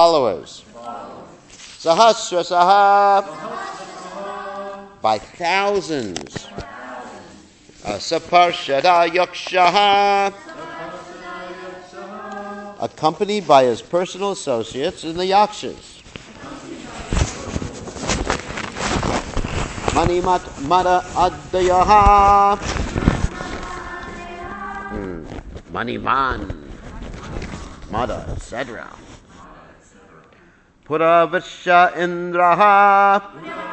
followers. Sahasrasaha, by thousands. Saparshada Yakshaha, accompanied by his personal associates in the Yakshas. Manimat Mada Adyaha, Maniman, Mada, etc. Puravisha Indraha,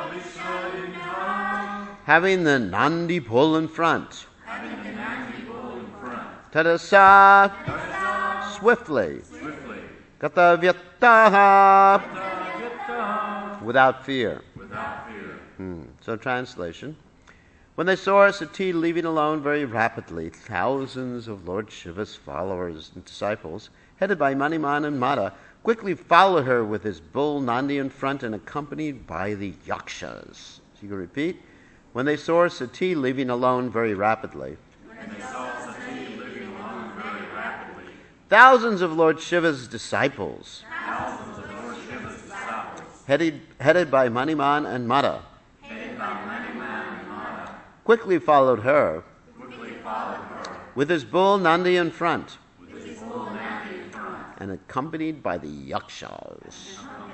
having the Nandi bull in front. Tadasa, swiftly. Katavyataha, without fear. So translation. When they saw Sati leaving alone very rapidly, thousands of Lord Shiva's followers and disciples, headed by Maniman and Mada, quickly followed her with his bull Nandi in front and accompanied by the Yakshas. So you can repeat. When they saw Sati leaving alone very rapidly, thousands of Lord Shiva's disciples, headed by Maniman and Mada, quickly followed her with his bull Nandi in front and accompanied by the Yakshas.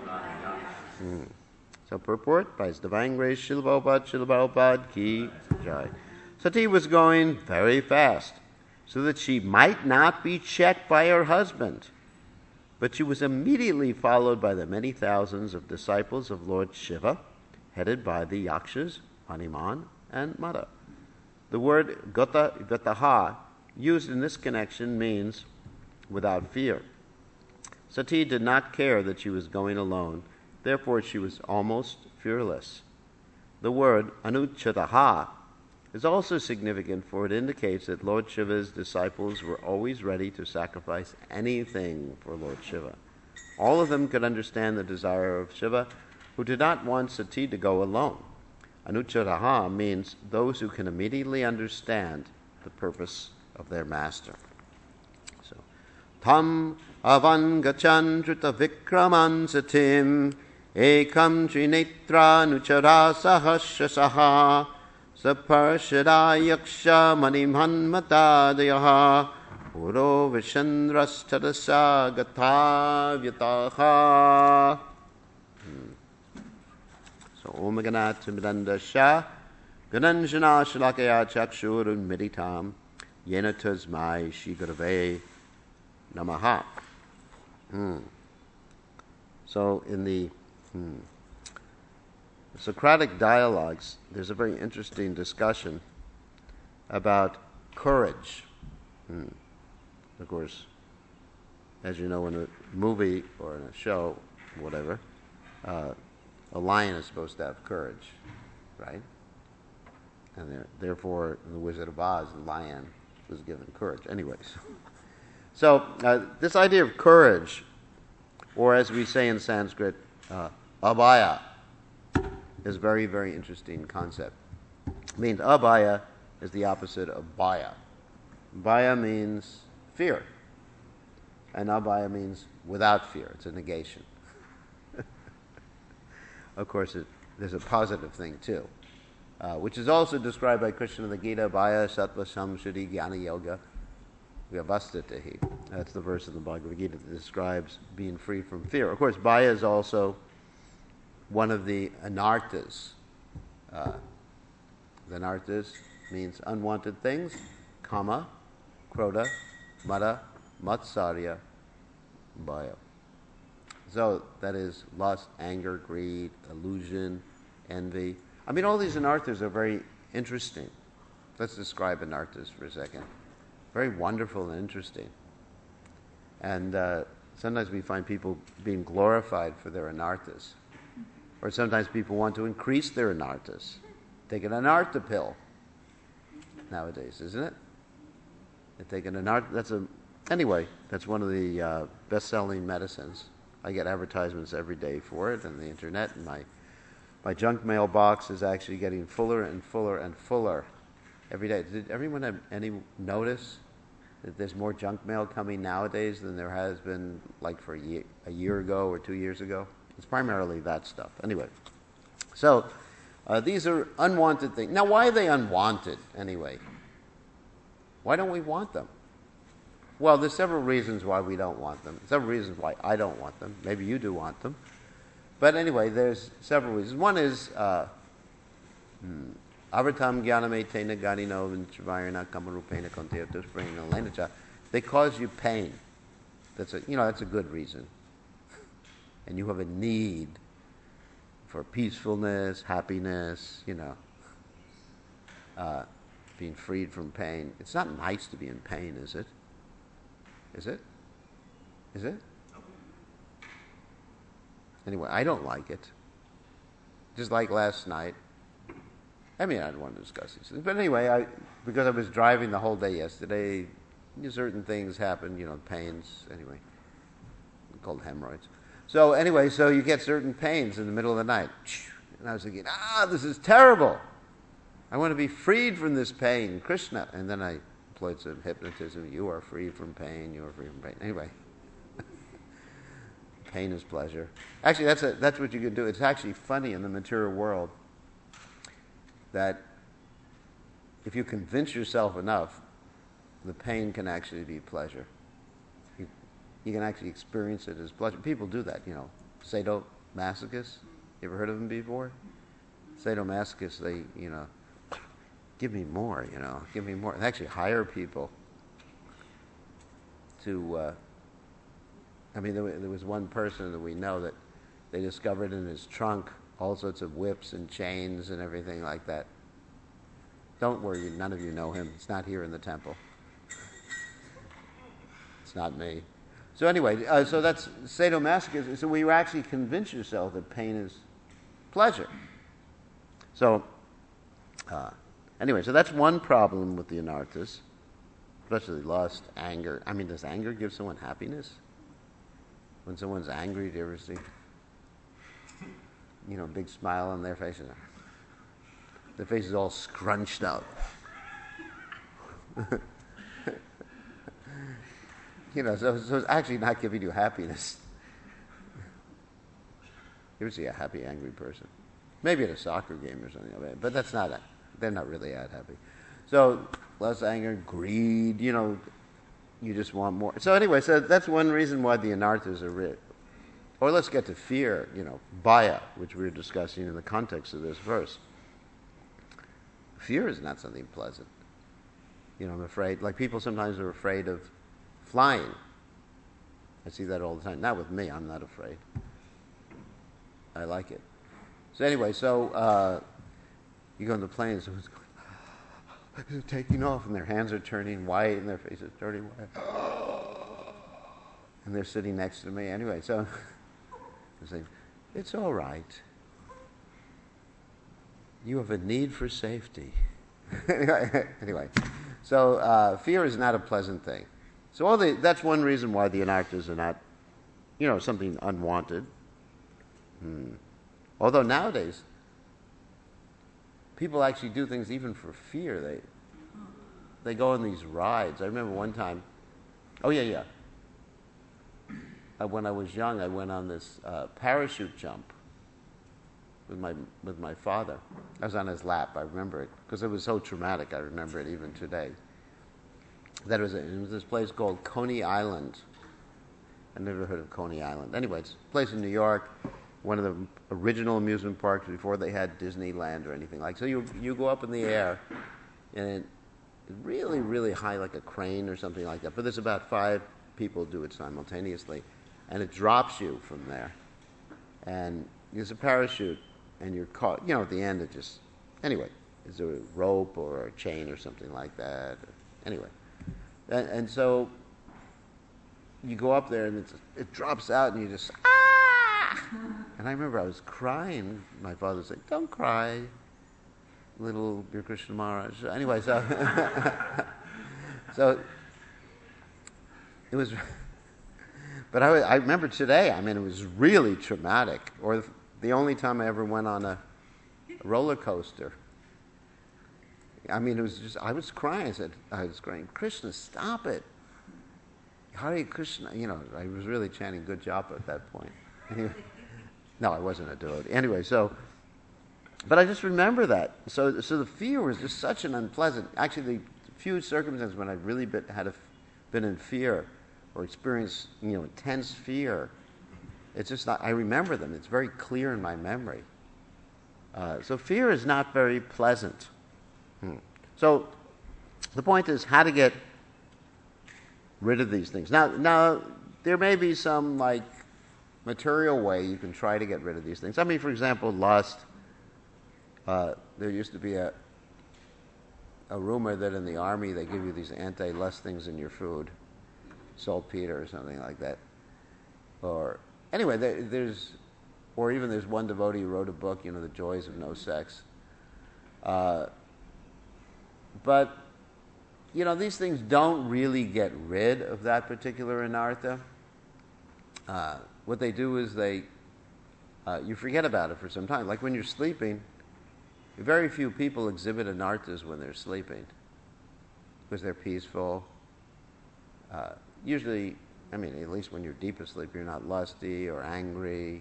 So purport by His Divine Grace Srila Prabhupada Ki Jai. Sati was going very fast so that she might not be checked by her husband, but she was immediately followed by the many thousands of disciples of Lord Shiva, headed by the Yakshas, Hanuman, and Mada. The word Gataha, used in this connection, means without fear. Sati did not care that she was going alone, therefore she was almost fearless. The word Anuchataha is also significant, for it indicates that Lord Shiva's disciples were always ready to sacrifice anything for Lord Shiva. All of them could understand the desire of Shiva, who did not want Sati to go alone. Anuchataha means those who can immediately understand the purpose of their master. So, Tam avan gachan trita vikraman satim ekam trinetra nuchara sahashasaha saparshada yaksha manimhanmatadayaha uro vishandrastadasa gatavyataha. So, Om Ganat Midanda Shah Gananjana Shalakaya Chakshur Meditam Yena Tasmai Shigurave Namaha. So, in the Socratic dialogues, there's a very interesting discussion about courage. Of course, as you know, in a movie or in a show, whatever, a lion is supposed to have courage, right? And therefore, in The Wizard of Oz, the lion was given courage. Anyways, so this idea of courage, or as we say in Sanskrit, abhaya, is a very, very interesting concept. It means abhaya is the opposite of bhaya. Bhaya means fear, and abhaya means without fear. It's a negation. Of course, there's a positive thing too, which is also described by Krishna in the Gita, Bhaya Sattva Samshriti Jnana Yoga Vyavastitahi. That's the verse in the Bhagavad Gita that describes being free from fear. Of course, Bhaya is also one of the anarthas. The anarthas means unwanted things: kama, krodha, mada, matsarya, bhaya. So that is lust, anger, greed, illusion, envy. I mean, all these anarthas are very interesting. Let's describe anarthas for a second. Very wonderful and interesting. And sometimes we find people being glorified for their anarthas. Or sometimes people want to increase their anarthas. Take an anartha pill nowadays, isn't it? They take an anartha. Anyway, that's one of the best-selling medicines. I get advertisements every day for it on the internet, and my junk mail box is actually getting fuller and fuller and fuller every day. Did everyone have any notice that there's more junk mail coming nowadays than there has been like for a year ago or 2 years ago. It's primarily that stuff. Anyway, so these are unwanted things. Now, why are they unwanted anyway? Why don't we want them? Well, there's several reasons why we don't want them. Several reasons why I don't want them. Maybe you do want them. But anyway, there's several reasons. One is Avatam Gyaname Tena Ganino Vinchavarna Kamarupena Konteotus Prana Lenacha. They cause you pain. That's a good reason. And you have a need for peacefulness, happiness, being freed from pain. It's not nice to be in pain, is it? Is it? Is it? Anyway, I don't like it. Just like last night. I mean, I don't want to discuss these things. But anyway, because I was driving the whole day yesterday, certain things happen, pains, anyway, called hemorrhoids. So anyway, so you get certain pains in the middle of the night. And I was thinking, this is terrible. I want to be freed from this pain, Krishna. And then I employed some hypnotism. You are free from pain. You are free from pain. Anyway, pain is pleasure. Actually, that's what you can do. It's actually funny in the material world that if you convince yourself enough, the pain can actually be pleasure. You can actually experience it as pleasure. People do that, sadomasochists. You ever heard of them before? Sadomasochists, they, give me more, give me more. They actually hire people to, there was one person that we know that they discovered in his trunk all sorts of whips and chains and everything like that. Don't worry, none of you know him. It's not here in the temple. It's not me. So anyway, so that's sadomasochism. So you actually convince yourself that pain is pleasure. So, anyway, so that's one problem with the anarthas, especially lust, anger. I mean, does anger give someone happiness? When someone's angry, do you ever see, a big smile on their face? Their face is all scrunched up. So it's actually not giving you happiness. You ever see a happy, angry person? Maybe at a soccer game or something, but they're not really that happy. So, less anger, greed, you just want more. So anyway, so that's one reason why the anarthas are rich. Or let's get to fear, bhaya, which we were discussing in the context of this verse. Fear is not something pleasant. I'm afraid, like people sometimes are afraid of flying. I see that all the time. Not with me, I'm not afraid. I like it. So anyway, you go on the plane and someone's going, taking off, and their hands are turning white and their face is turning white. And they're sitting next to me. Anyway, so I'm saying, it's all right. You have a need for safety. Anyway, so fear is not a pleasant thing. So that's one reason why the anarthas are not, something unwanted. Although nowadays, people actually do things even for fear. They go on these rides. I remember one time. Oh yeah. When I was young, I went on this parachute jump with my father. I was on his lap. I remember it because it was so traumatic. I remember it even today. It was this place called Coney Island. I never heard of Coney Island. Anyway, it's a place in New York, one of the original amusement parks before they had Disneyland or anything like. So you go up in the air, and it's really, really high, like a crane or something like that. But there's about 5 people do it simultaneously, and it drops you from there. And there's a parachute, and you're caught. At the end, is there a rope or a chain or something like that? Anyway. And so you go up there and it drops out and you just, And I remember I was crying. My father said, don't cry, little dear Krishna Maharaj. Anyway, so, so it was, but I remember today, it was really traumatic. Or the only time I ever went on a roller coaster. It was just, I was crying. I was crying, Krishna, stop it. Hare Krishna, I was really chanting good job at that point. Anyway, no, I wasn't a devotee. Anyway, but I just remember that. So the fear was just such an unpleasant. Actually, the few circumstances when I really been in fear or experienced, intense fear, it's just not. I remember them. It's very clear in my memory. So fear is not very pleasant. So the point is how to get rid of these things. Now there may be some material way you can try to get rid of these things. I mean, for example, lust. There used to be a rumor that in the army they give you these anti-lust things in your food, saltpeter or something like that. Or anyway, there's one devotee who wrote a book, The Joys of No Sex. But these things don't really get rid of that particular anartha. What they do is you forget about it for some time. Like when you're sleeping, very few people exhibit anarthas when they're sleeping because they're peaceful. Usually, at least when you're deep asleep, you're not lusty or angry.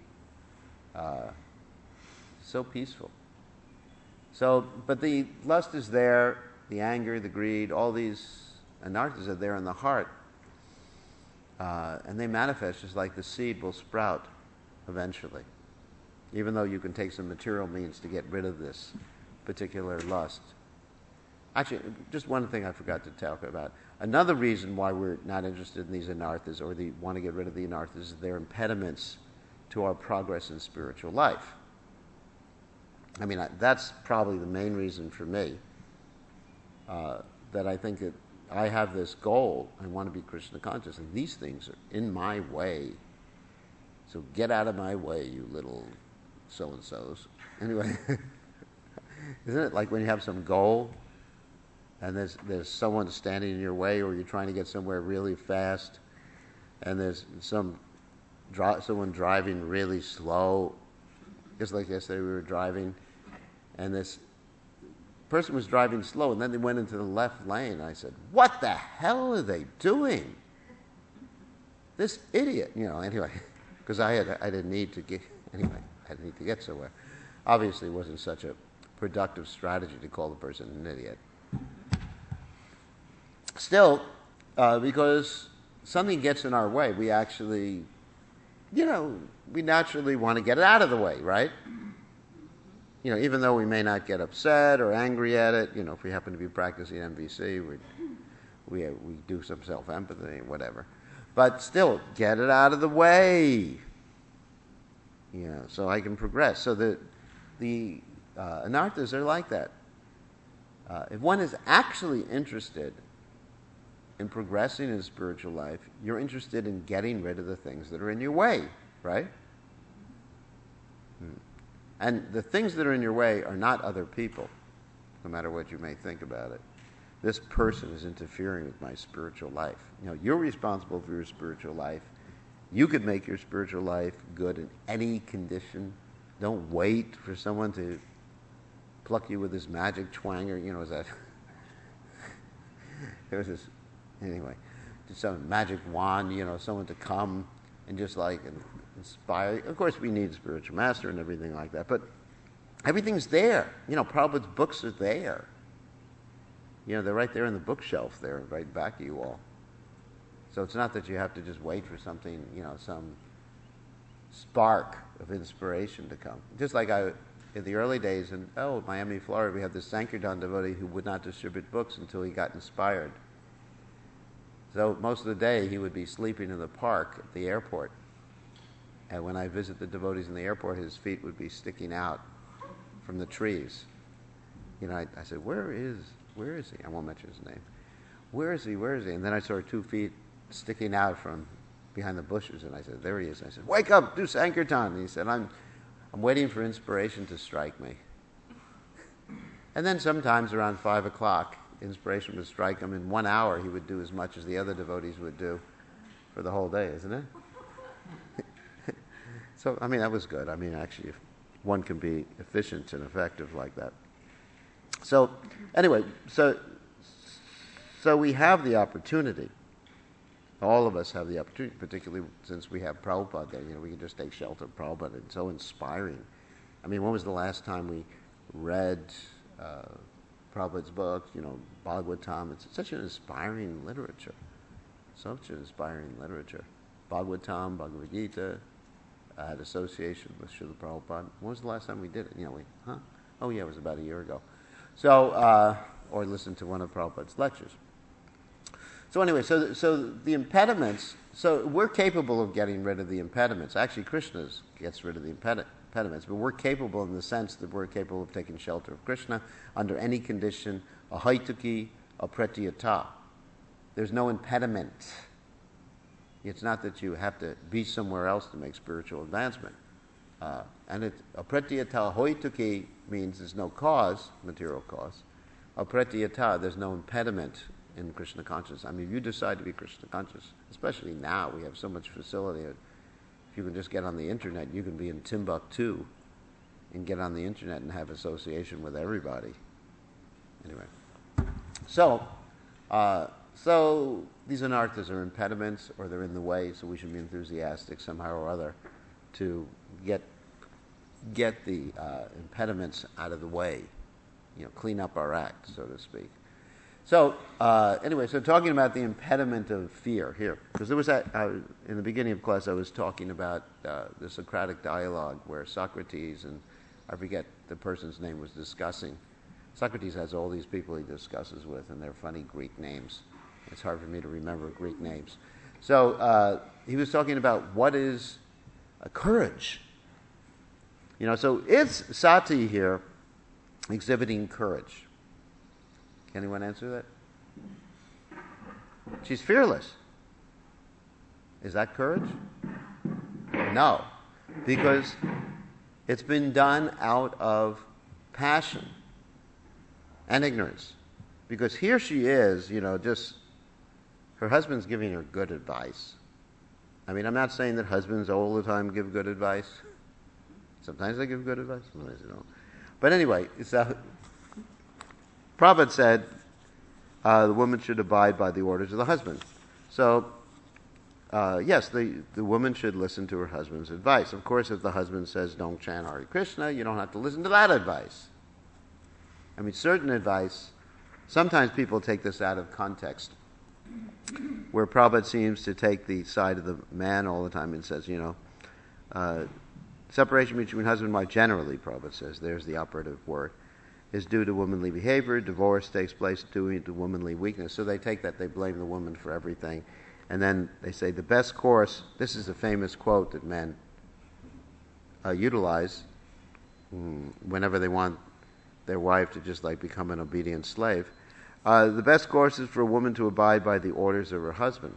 So peaceful. But the lust is there, the anger, the greed, all these anarthas are there in the heart. And they manifest just like the seed will sprout eventually. Even though you can take some material means to get rid of this particular lust. Actually, just one thing I forgot to talk about. Another reason why we're not interested in these anarthas or want to get rid of the anarthas is they're impediments to our progress in spiritual life. That's probably the main reason for me that I think that I have this goal. I want to be Krishna conscious, and these things are in my way. So get out of my way, you little so-and-sos. Anyway, isn't it like when you have some goal and there's someone standing in your way, or you're trying to get somewhere really fast and there's someone driving really slow, just like yesterday we were driving, and this person was driving slow, and then they went into the left lane. I said, what the hell are they doing? This idiot, anyway, because I didn't need to get, anyway, I didn't need to get somewhere. Obviously, it wasn't such a productive strategy to call the person an idiot. Still, because something gets in our way, we actually, we naturally want to get it out of the way, right? Even though we may not get upset or angry at it, if we happen to be practicing MVC, we do some self-empathy, whatever. But still, get it out of the way, so I can progress. So the anarthas are like that. If one is actually interested in progressing in spiritual life, you're interested in getting rid of the things that are in your way, right? And the things that are in your way are not other people, no matter what you may think about it. This person is interfering with my spiritual life. You're responsible for your spiritual life. You could make your spiritual life good in any condition. Don't wait for someone to pluck you with his magic twanger. Is that? There was this, anyway, some magic wand, someone to come and just inspire. Of course, we need a spiritual master and everything like that, but everything's there. Prabhupada's books are there. They're right there in the bookshelf there, right back of you all. So it's not that you have to just wait for something, some spark of inspiration to come. Just like in the early days in Miami, Florida, we had this Sankirtan devotee who would not distribute books until he got inspired. So most of the day he would be sleeping in the park at the airport. And when I visit the devotees in the airport, his feet would be sticking out from the trees. I said, where is he? I won't mention his name. Where is he? And then I saw 2 feet sticking out from behind the bushes, and I said, there he is. I said, wake up, do Sankirtan. And he said, I'm waiting for inspiration to strike me. And then sometimes around 5 o'clock, inspiration would strike him. In 1 hour, he would do as much as the other devotees would do for the whole day, isn't it? So, that was good. Actually, if one can be efficient and effective like that. So, anyway, so we have the opportunity All of us have the opportunity, particularly since we have Prabhupada there. We can just take shelter of Prabhupada. It's so inspiring. I mean, when was the last time we read Prabhupada's book, Bhagavatam? It's such an inspiring literature. Such an inspiring literature. Bhagavatam, Bhagavad Gita, had association with Srila Prabhupada. When was the last time we did it? Oh yeah, it was about a year ago. So, or listened to one of Prabhupada's lectures. So anyway, so the impediments, so we're capable of getting rid of the impediments. Actually, Krishna gets rid of the impediments, but we're capable in the sense that we're capable of taking shelter of Krishna under any condition, a haituki, a pratyata. There's no impediment. It's not that you have to be somewhere else to make spiritual advancement. And a pratyata haituki means there's no cause, material cause. A pratyata, there's no impediment in Krishna consciousness. I mean, if you decide to be Krishna conscious, especially now, we have so much facility. If you can just get on the internet, you can be in Timbuktu and get on the internet and have association with everybody. Anyway, so these anarthas are impediments, or they're in the way, so we should be enthusiastic somehow or other to get the impediments out of the way, clean up our act, so to speak. So anyway, so talking about the impediment of fear here, because there was that in the beginning of class I was talking about the Socratic dialogue where Socrates and I forget the person's name was discussing. Socrates has all these people he discusses with, and they're funny Greek names. It's hard for me to remember Greek names. So he was talking about what is courage. So is Sati here exhibiting courage? Can anyone answer that? She's fearless. Is that courage? No, because it's been done out of passion and ignorance. Because here she is, just her husband's giving her good advice. I mean, I'm not saying that husbands all the time give good advice. Sometimes they give good advice, sometimes they don't. But anyway, Prabhupada said the woman should abide by the orders of the husband. So, yes, the woman should listen to her husband's advice. Of course, if the husband says, don't chant Hare Krishna, you don't have to listen to that advice. I mean, certain advice, sometimes people take this out of context, where Prabhupada seems to take the side of the man all the time and says, separation between husband and wife, generally, Prabhupada says, there's the operative word, is due to womanly behavior. Divorce takes place due to womanly weakness. So they take that, they blame the woman for everything. And then they say the best course, this is a famous quote that men utilize whenever they want their wife to just become an obedient slave. The best course is for a woman to abide by the orders of her husband.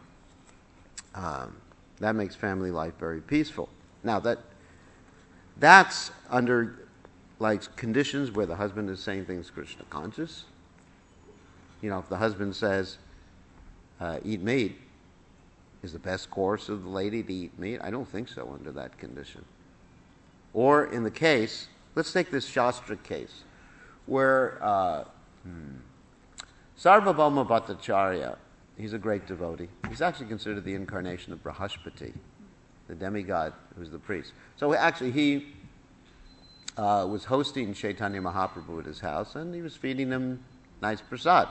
That makes family life very peaceful. Now that's under conditions where the husband is saying things Krishna conscious. If the husband says, eat meat, is the best course of the lady to eat meat? I don't think so under that condition. Or in the case, let's take this Shastra case, where Sarvabhauma Bhattacharya, he's a great devotee. He's actually considered the incarnation of Brahaspati, the demigod who's the priest. So actually he was hosting Chaitanya Mahaprabhu at his house, and he was feeding him nice prasad.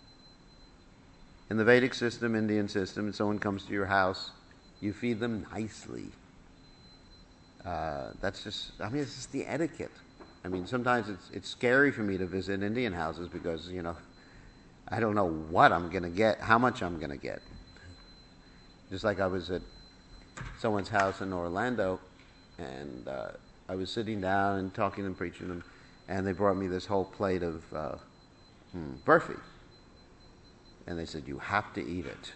In the Vedic system, Indian system, if someone comes to your house, you feed them nicely. It's just the etiquette. I mean, sometimes it's scary for me to visit Indian houses because, I don't know what I'm going to get, how much I'm going to get. Just like I was at someone's house in Orlando, and I was sitting down and talking and preaching to them, and they brought me this whole plate of burfi. And they said, you have to eat it.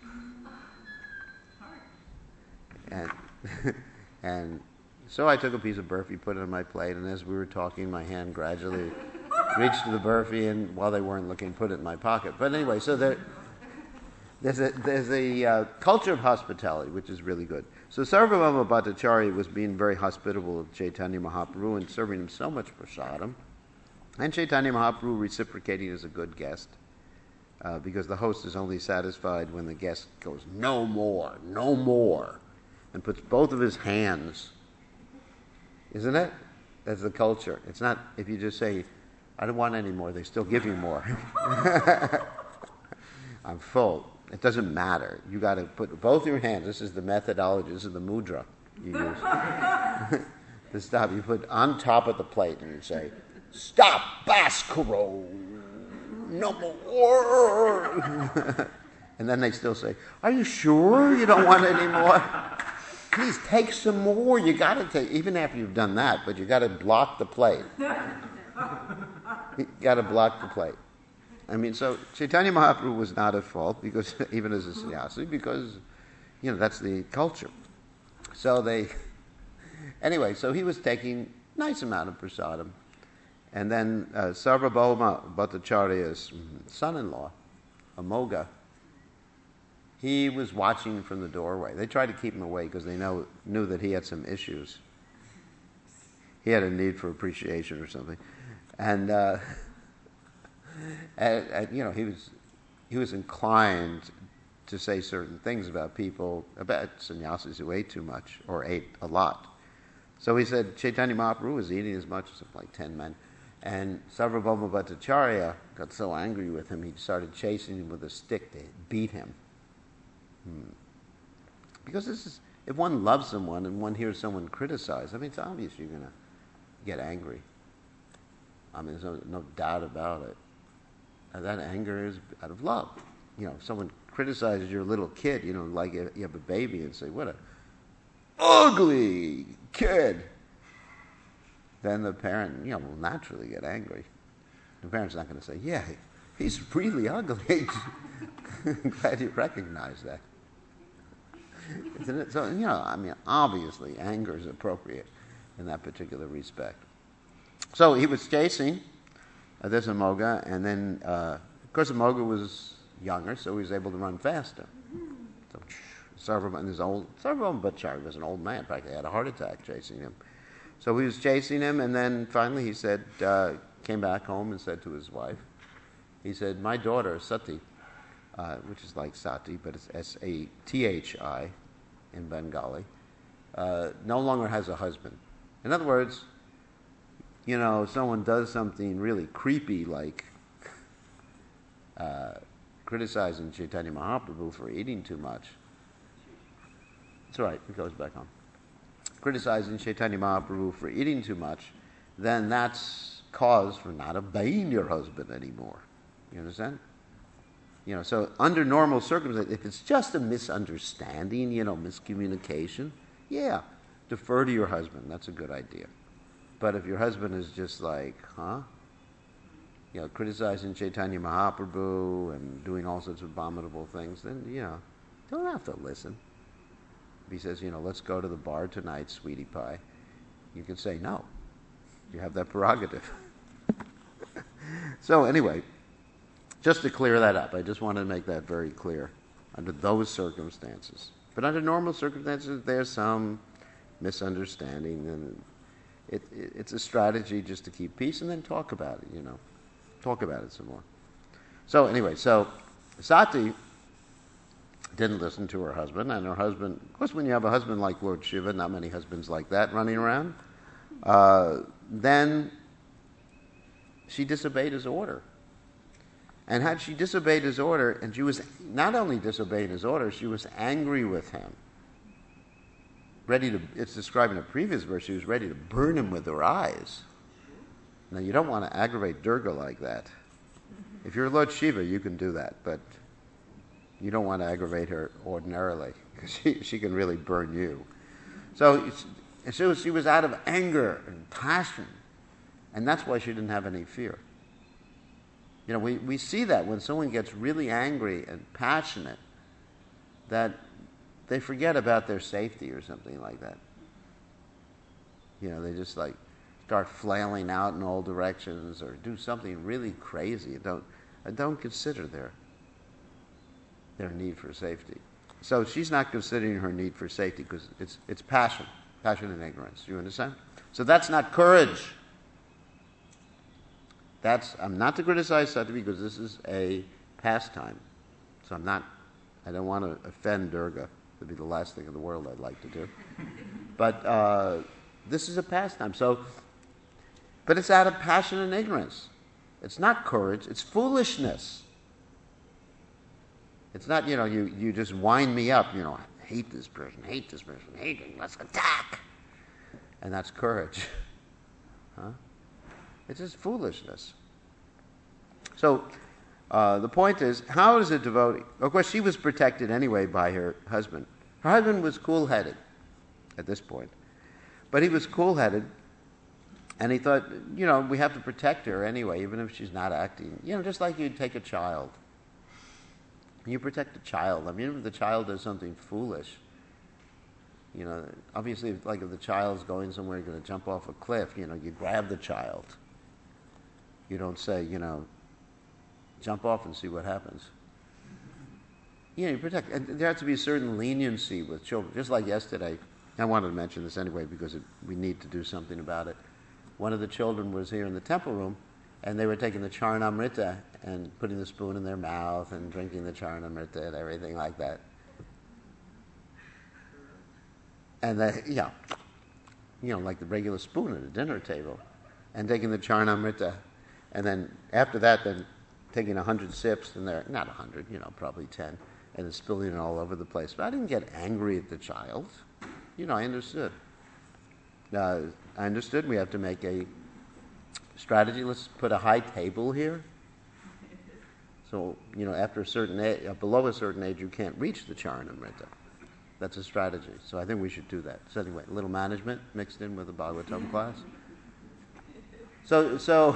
And so I took a piece of burfi, put it on my plate, and as we were talking, my hand gradually reached to the burfi, and while they weren't looking, put it in my pocket. But anyway, so there's a culture of hospitality, which is really good. So Sarvabhauma Bhattacharya was being very hospitable of Chaitanya Mahaprabhu and serving him so much prasadam. And Chaitanya Mahaprabhu reciprocating as a good guest. because the host is only satisfied when the guest goes, no more, no more, and puts both of his hands. Isn't it? That's the culture. It's not if you just say, I don't want any more, they still give you more. I'm full. It doesn't matter. You got to put both your hands. This is the methodology. This is the mudra you use. To stop, you put on top of the plate and you say, stop, Bhaskaro, no more. And then they still say, are you sure you don't want any more? Please take some more. You got to take, even after you've done that, but you got to block the plate. You got to block the plate. I mean, so Chaitanya Mahaprabhu was not at fault, because even as a sannyasi, because, that's the culture. So anyway, so he was taking nice amount of prasadam. And then Sarvabhauma Bhattacharya's son-in-law, Amoga, he was watching from the doorway. They tried to keep him away because they knew that he had some issues. He had a need for appreciation or something. And he was inclined to say certain things about people, about sannyasis who ate too much or ate a lot. So he said Chaitanya Mahaprabhu was eating as much as like 10 men. And Sarvabhauma Bhattacharya got so angry with him, he started chasing him with a stick to beat him. Because if one loves someone and one hears someone criticize, I mean, it's obvious you're going to get angry. I mean, there's no doubt about it. And that anger is out of love. If someone criticizes your little kid, like you have a baby and say, what a ugly kid, then the parent, will naturally get angry. The parent's not going to say, yeah, he's really ugly. Glad you recognize that. Isn't it? So, I mean, obviously anger is appropriate in that particular respect. So he was chasing this Amoga, and then, of course, Amoga was younger, so he was able to run faster. So Sarvabhauma Bhattacharya was an old man, practically had a heart attack chasing him. So he was chasing him, and then finally he said, came back home and said to his wife, he said, my daughter, Sati, which is like Sati, but it's S-A-T-H-I in Bengali, no longer has a husband. In other words, someone does something really creepy like criticizing Chaitanya Mahaprabhu for eating too much. That's right, it goes back on. Criticizing Chaitanya Mahaprabhu for eating too much, then that's cause for not obeying your husband anymore. You understand? So under normal circumstances, if it's just a misunderstanding, miscommunication, yeah, defer to your husband. That's a good idea. But if your husband is just like, criticizing Chaitanya Mahaprabhu and doing all sorts of abominable things, then, don't have to listen. If he says, let's go to the bar tonight, sweetie pie, you can say no. You have that prerogative. So anyway, just to clear that up, I just wanted to make that very clear under those circumstances. But under normal circumstances, there's some misunderstanding, and it's a strategy just to keep peace and then talk about it, Talk about it some more. So anyway, Sati didn't listen to her husband, and her husband, of course, when you have a husband like Lord Shiva, not many husbands like that running around, then she disobeyed his order. And had she disobeyed his order, and she was not only disobeying his order, she was angry with him. It's described in a previous verse, she was ready to burn him with her eyes. Now, you don't want to aggravate Durga like that. If you're Lord Shiva, you can do that, but you don't want to aggravate her ordinarily, because she can really burn you. So she was out of anger and passion, and that's why she didn't have any fear. We see that when someone gets really angry and passionate, that they forget about their safety or something like that. They just start flailing out in all directions or do something really crazy and don't consider their need for safety. So she's not considering her need for safety because it's passion and ignorance. You understand? So that's not courage. I'm not to criticize Sati because this is a pastime. So I don't want to offend Durga. That'd be the last thing in the world I'd like to do. But this is a pastime. But it's out of passion and ignorance. It's not courage, it's foolishness. It's not, you just wind me up, I hate this person, hate him, let's attack. And that's courage. Huh? It's just foolishness. So the point is, how is a devotee? Of course, she was protected anyway by her husband. Her husband was cool-headed at this point. But he was cool-headed, and he thought, we have to protect her anyway, even if she's not acting. Just like you'd take a child. You protect a child. I mean, if the child does something foolish, obviously, if the child's going somewhere, you're going to jump off a cliff, you grab the child. You don't say, jump off and see what happens. You protect. And there has to be a certain leniency with children. Just like yesterday, I wanted to mention this anyway because we need to do something about it. One of the children was here in the temple room, and they were taking the Charanamrita and putting the spoon in their mouth and drinking the Charanamrita and everything like that. And like the regular spoon at a dinner table, and taking the Charanamrita, and then after that, then taking 100 sips, and they're not 100, probably 10, and then spilling it all over the place. But I didn't get angry at the child. I understood. I understood we have to make a strategy. Let's put a high table here. So, after a certain age, below a certain age, you can't reach the Charanamrita. That's a strategy. So I think we should do that. So anyway, a little management mixed in with the Bhagavatam class. So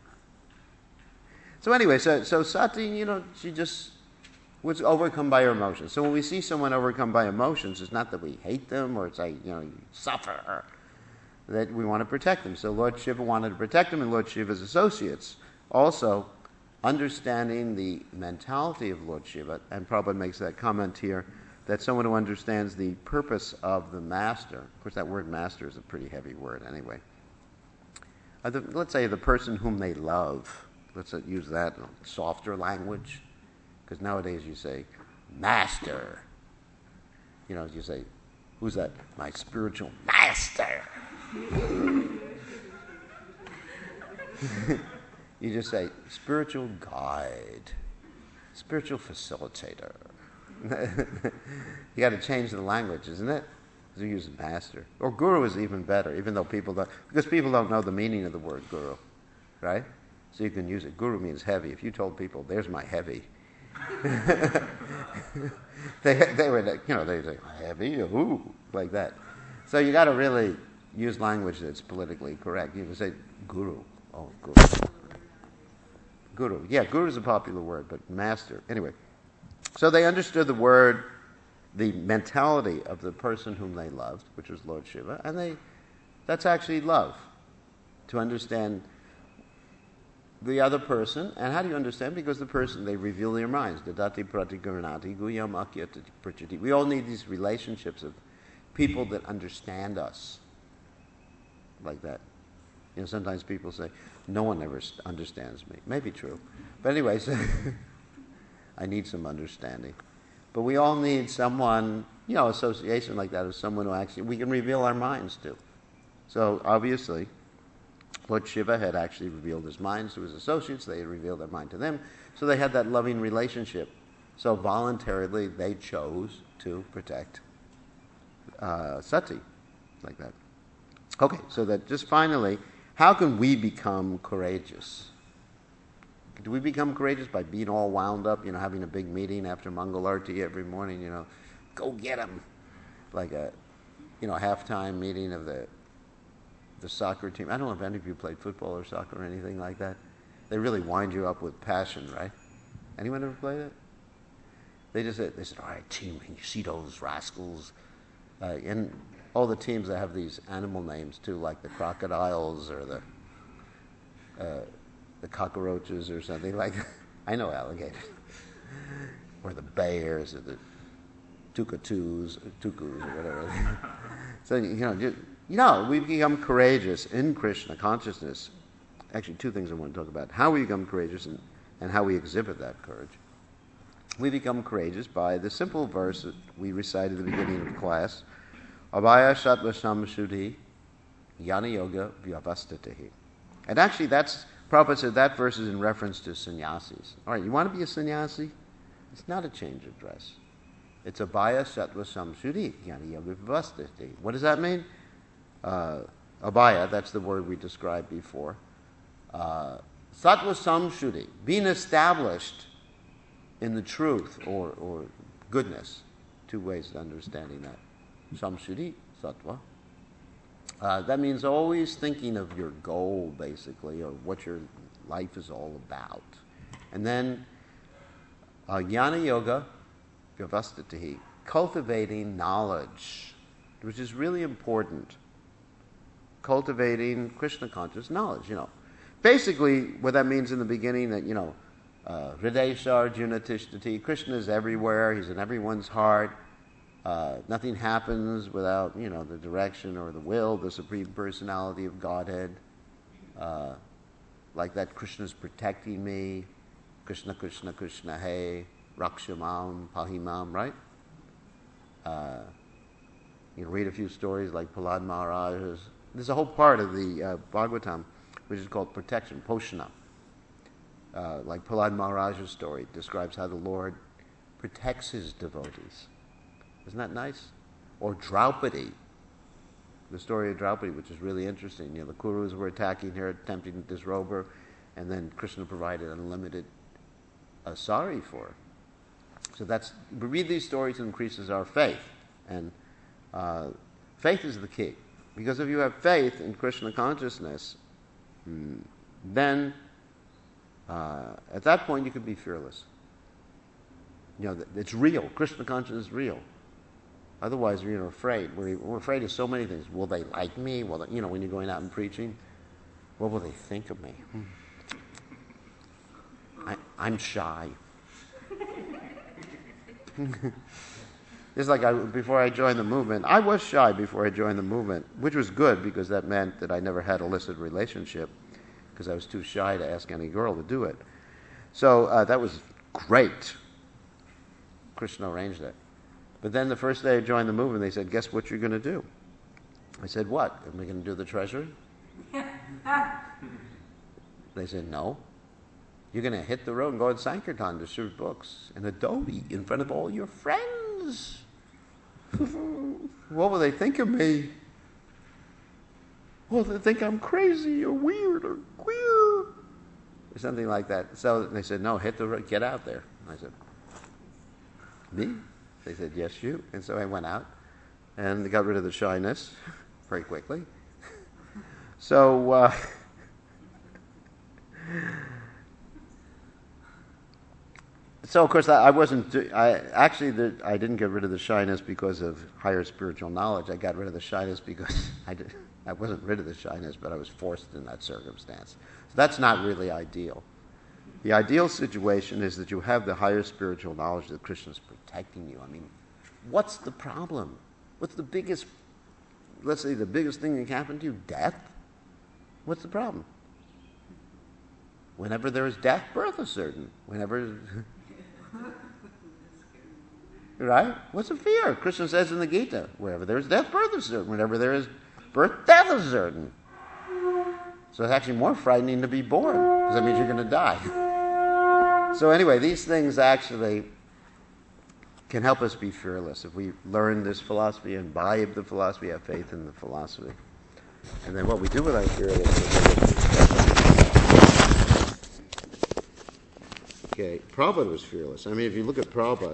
anyway, so Sati, she just was overcome by her emotions. So when we see someone overcome by emotions, it's not that we hate them or it's like, you suffer. That we want to protect them. So Lord Shiva wanted to protect them, and Lord Shiva's associates also understanding the mentality of Lord Shiva, and Prabhupada makes that comment here, that someone who understands the purpose of the master. Of course, that word master is a pretty heavy word anyway. Let's say the person whom they love. Let's use that softer language. Because nowadays you say, master. You say, who's that? My spiritual master. You just say, spiritual guide, spiritual facilitator. You got to change the language, isn't it? Because you use master. Or guru is even better, even though people don't know the meaning of the word guru, right? So you can use it. Guru means heavy. If you told people, there's my heavy, they would, they say, heavy, ooh, like that. So you got to really use language that's politically correct. You can say guru. Oh, guru. Guru. Yeah, guru is a popular word, but master. Anyway. So they understood the word, the mentality of the person whom they loved, which was Lord Shiva, and that's actually love. To understand the other person. And how do you understand? Because the person, they reveal their minds. Dadati pratigurnati guyam akyati prachati. We all need these relationships of people that understand us. Like that. Sometimes people say, no one ever understands me. Maybe true. But anyways, I need some understanding. But we all need someone, association like that of someone who actually we can reveal our minds to. So obviously, Lord Shiva had actually revealed his minds to his associates. They had revealed their mind to them. So they had that loving relationship. So voluntarily, they chose to protect Sati, like that. Okay, so that just finally, how can we become courageous? Do we become courageous by being all wound up, having a big meeting after Mangalarti every morning, go get them, like a, halftime meeting of the soccer team. I don't know if any of you played football or soccer or anything like that. They really wind you up with passion, right? Anyone ever play that? They said, all right, team, can you see those rascals? And all the teams that have these animal names too, like the crocodiles or the cockroaches or something like that. I know alligators. Or the bears or the tukus or whatever. So, we become courageous in Krishna consciousness. Actually, two things I want to talk about. How we become courageous and how we exhibit that courage. we become courageous by the simple verse that we recite at the beginning of class, Abhaya Sattva Samshuddhi Jnana Yoga Vyavastitihi. And actually, Prabhupada said that verse is in reference to sannyasis. All right, you want to be a sannyasi? It's not a change of dress. It's Abhaya Sattva Samshuddhi Jnana Yoga Vyavastitihi. What does that mean? Abhaya, that's the word we described before. Sattva Samshuddhi, being established in the truth or goodness. Two ways of understanding that. Samshuddhi, sattva. That means always thinking of your goal, basically, or what your life is all about. And then jnana yoga, vyavastitihi, cultivating knowledge, which is really important. Cultivating Krishna conscious knowledge, Basically, what that means in the beginning, that, Hridesha Arjuna Tishtati, Krishna is everywhere, he's in everyone's heart. Nothing happens without, the direction or the will, the Supreme Personality of Godhead. Like that, Krishna's protecting me. Krishna, Krishna, Krishna, hey, Rakshamam, Pahimam, right? Read a few stories like Prahlad Maharaj's. There's a whole part of the Bhagavatam which is called protection, Poshana. Like Prahlad Maharaj's story describes how the Lord protects his devotees. Isn't that nice? Or Draupadi, the story of Draupadi, which is really interesting. The Kurus were attacking her, attempting to disrobe her, and then Krishna provided unlimited sari for her. So we read these stories, it increases our faith. And faith is the key. Because if you have faith in Krishna consciousness, then at that point you can be fearless. It's real. Krishna consciousness is real. Otherwise, we're afraid. We're afraid of so many things. Will they like me? When you're going out and preaching, what will they think of me? I'm shy. Just like before I joined the movement, I was shy before I joined the movement, which was good because that meant that I never had a illicit relationship because I was too shy to ask any girl to do it. So that was great. Krishna arranged that. But then the first day I joined the movement, they said, guess what you're going to do? I said, what? Am I going to do the treasury? They said, no. You're going to hit the road and go to Sankirtan to serve books in Adobe in front of all your friends. What will they think of me? Well, they think I'm crazy or weird or queer or something like that. So they said, no, hit the road, get out there. I said, me? They said, yes, you. And so I went out and they got rid of the shyness very quickly. So, of course, I didn't get rid of the shyness because of higher spiritual knowledge. I got rid of the shyness because I wasn't rid of the shyness, but I was forced in that circumstance. So that's not really ideal. The ideal situation is that you have the higher spiritual knowledge that Krishna's protecting you. I mean, what's the problem? What's the biggest, let's say the biggest thing that can happen to you? Death? What's the problem? Whenever there is death, birth is certain. Right? What's the fear? Krishna says in the Gita, wherever there is death, birth is certain. Whenever there is birth, death is certain. So it's actually more frightening to be born, because that means you're going to die. So anyway, these things actually can help us be fearless. If we learn this philosophy, imbibe the philosophy, have faith in the philosophy. And then what we do with our fearlessness. Okay, Prabhupada was fearless. I mean, if you look at Prabhupada,